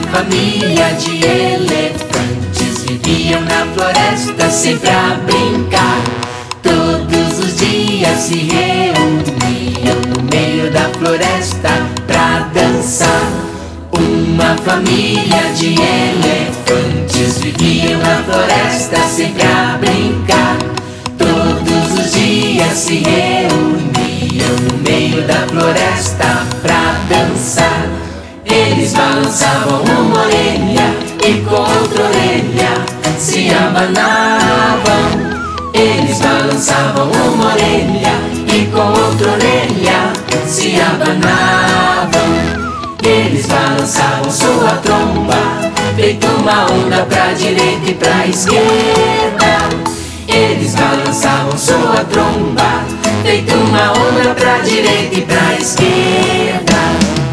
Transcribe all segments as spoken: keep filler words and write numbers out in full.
família de elefantes viviam na floresta sempre a brincar. Todos os dias se reuniam no meio da floresta pra dançar. Uma família de elefantes viviam na floresta sempre a brincar. Todos os dias se reuniam no meio da floresta pra dançar. Eles balançavam uma orelha e com outra orelha se abanavam. Eles balançavam uma orelha e com outra orelha se abanavam. Eles balançavam sua tromba, feito uma onda pra direita e pra esquerda. Eles balançavam sua tromba, feito uma onda pra direita e pra esquerda.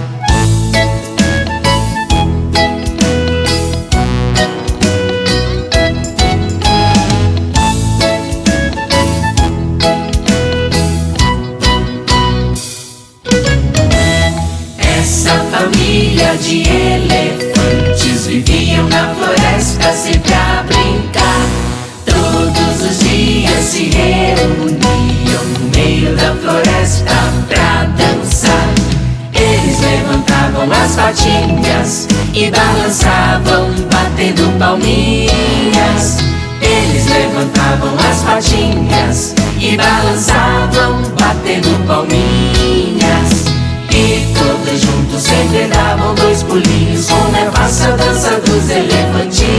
Família de elefantes viviam na floresta sempre a brincar. Todos os dias se reuniam no meio da floresta pra dançar. Eles levantavam as patinhas e balançavam, batendo palminhas. Eles levantavam as patinhas e balançavam, batendo palminhas. E todos juntos sempre davam dois pulinhos, como é fácil a dança dos elefantinhos.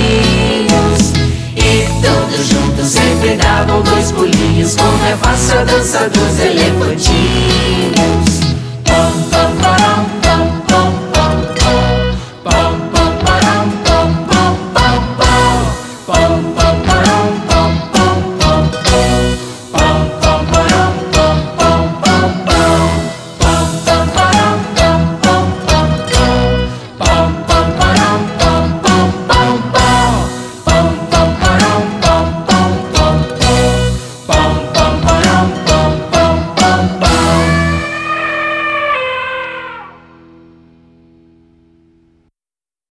E todos juntos sempre davam dois pulinhos, como é fácil a dança dos elefantinhos.